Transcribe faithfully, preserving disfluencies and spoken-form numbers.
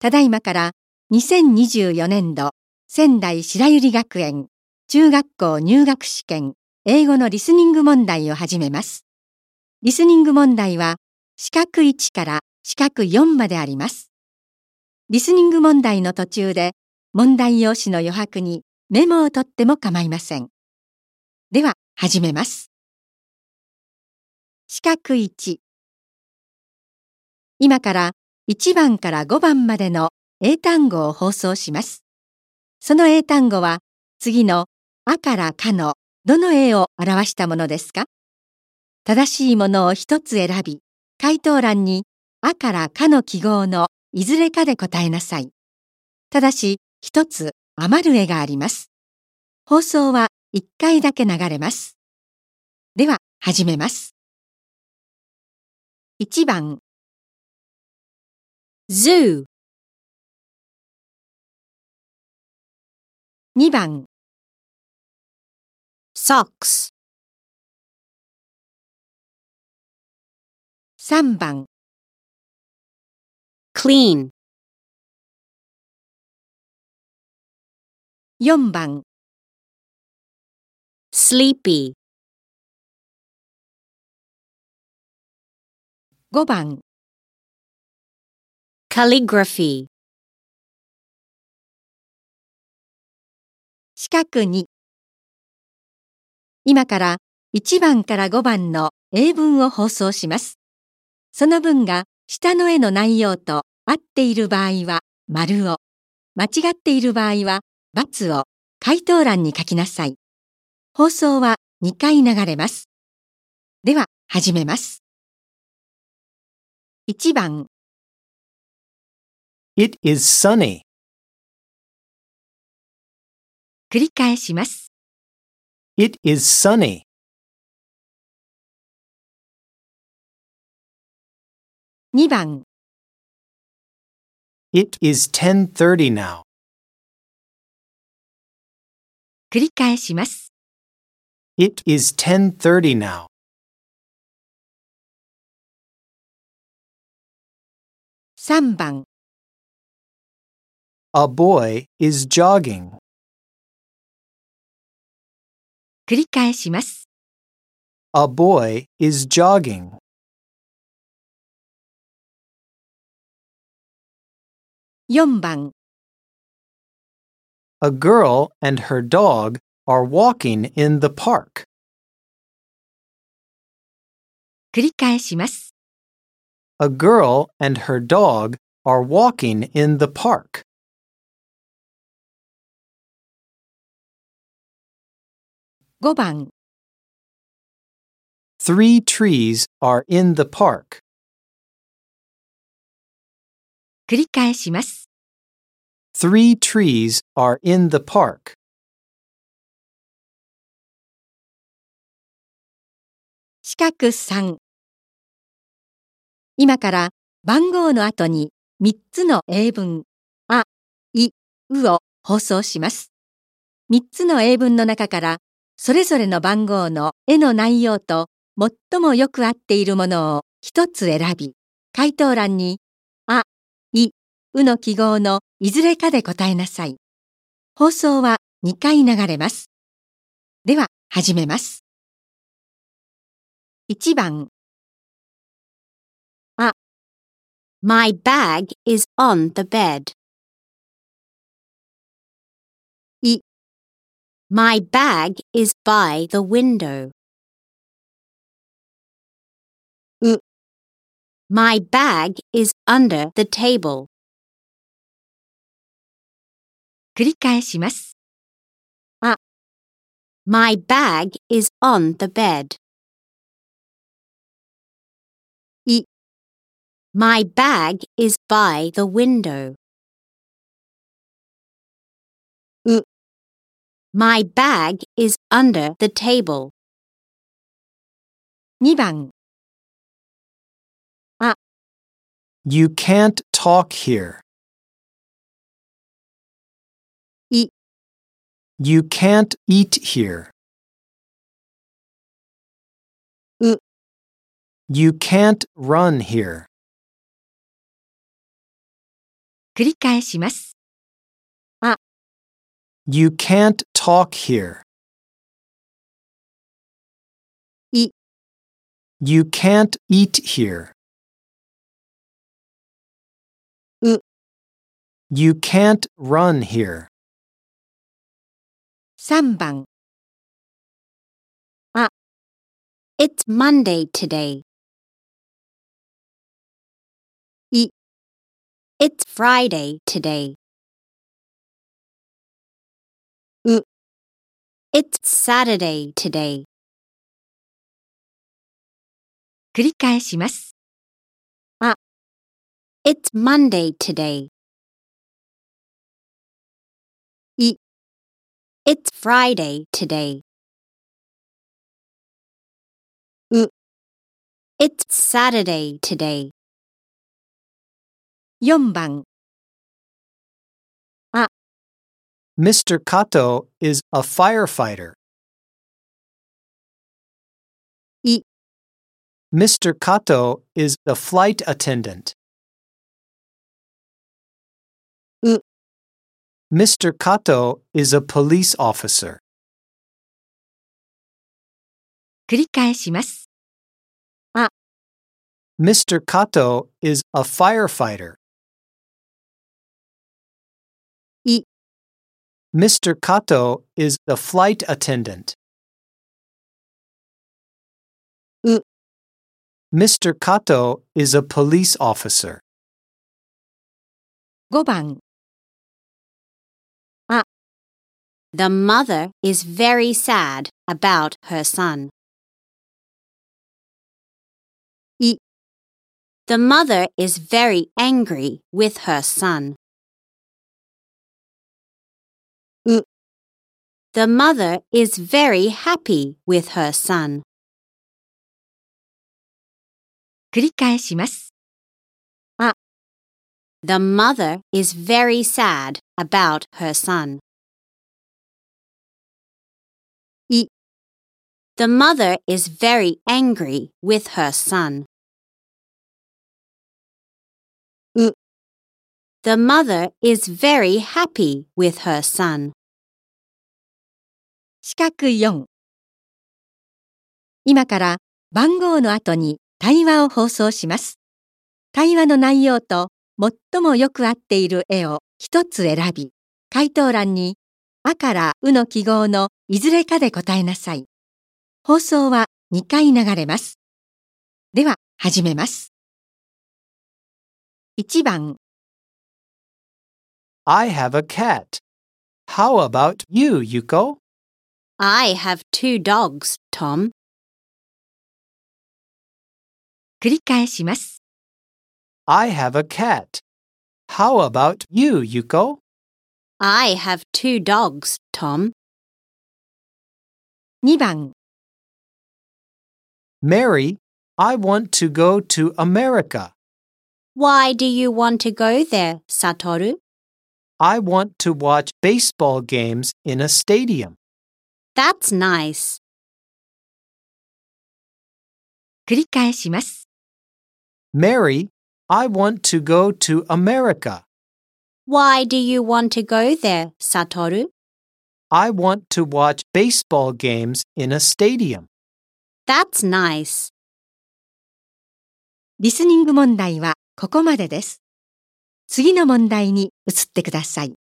ただいまからにせんにじゅうよねんど仙台白百合学園中学校入学試験英語のリスニング問題を始めます。リスニング問題は四角いちから四角よんまであります。リスニング問題の途中で問題用紙の余白にメモを取っても構いません。では始めます。四角いち。今からいちばんからごばんまでの英単語を放送します。その英単語は次のあからかのどの英を表したものですか？正しいものを一つ選び、回答欄にあからかの記号のいずれかで答えなさい。ただし一つ余る絵があります。放送はいっかいだけ流れます。では始めます。いちばん Zoo にばん Socks さんばん Clean よんばん Sleepy ごばん Calligraphy 四角に。今からいちばんからごばんの英文を放送します。その文が下の絵の内容と合っている場合は丸を、間違っている場合は×を回答欄に書きなさい。放送はにかい流れます。では始めます。いちばん It is sunny. 繰り返します。 It is sunny. にばん It is ten thirty now. 繰り返します。 It is ten thirty now. さんばん A boy is jogging. 繰り返します。 A boy is jogging. よんばん A girl and her dog are walking in the park. 繰り返します。 A girl and her dog are walking in the park. ごばん Three trees are in the park. 繰り返します。 Three trees are in the park. 四角さん。今から番号の後にみっつの英文、あ、い、うを放送します。みっつの英文の中からそれぞれの番号の絵の内容と最もよく合っているものを一つ選び、回答欄にあ、い、うの記号のいずれかで答えなさい。放送はにかい流れます。では始めます。いちばん My bag is on the bed. い My bag is by the window. う My bag is under the table. 繰り返します。 My bag is on the bed. い My bag is by the window. う My bag is under the table. にばん You can't talk here. い You can't eat here. う You can't run here. 繰り返します。 You can't talk here. い、 You can't eat here. う、 You can't run here. さんばん It's Monday today. い、 It's Friday today. う、 It's Saturday today. 繰り返します。 It's Monday today. い、 It's Friday today. う、 It's Saturday today. よんばん Mister Kato is a firefighter. い、 Mister Kato is a flight attendant. う、 Mister Kato is a police officer. 繰り返します。 Mister Kato is a firefighter. い、 Mister Kato is a flight attendant. う、 Mister Kato is a police officer. ごばん The mother is very sad about her son. い、 The mother is very angry with her son. う、 The mother is very happy with her son. 繰り返します。 The mother is very sad about her son. い、 The mother is very angry with her son. う、 The mother is very happy with her son. 四角よん。今から番号の後に対話を放送します。対話の内容と最もよく合っている絵を一つ選び、回答欄にあからうの記号のいずれかで答えなさい。放送はにかい流れます。では始めます。いちばん I have a cat. How about you, Yuko? I have two dogs, Tom. 繰り返します。 I have a cat. How about you, Yuko? I have two dogs, Tom. にばん Mary, I want to go to America. Why do you want to go there, Satoru? I want to watch baseball games in a stadium. That's nice. 繰り返します。 Mary, I want to go to America. Why do you want to go there, Satoru? I want to watch baseball games in a stadium. That's nice. リスニング問題はここまでです。次の問題に移ってください。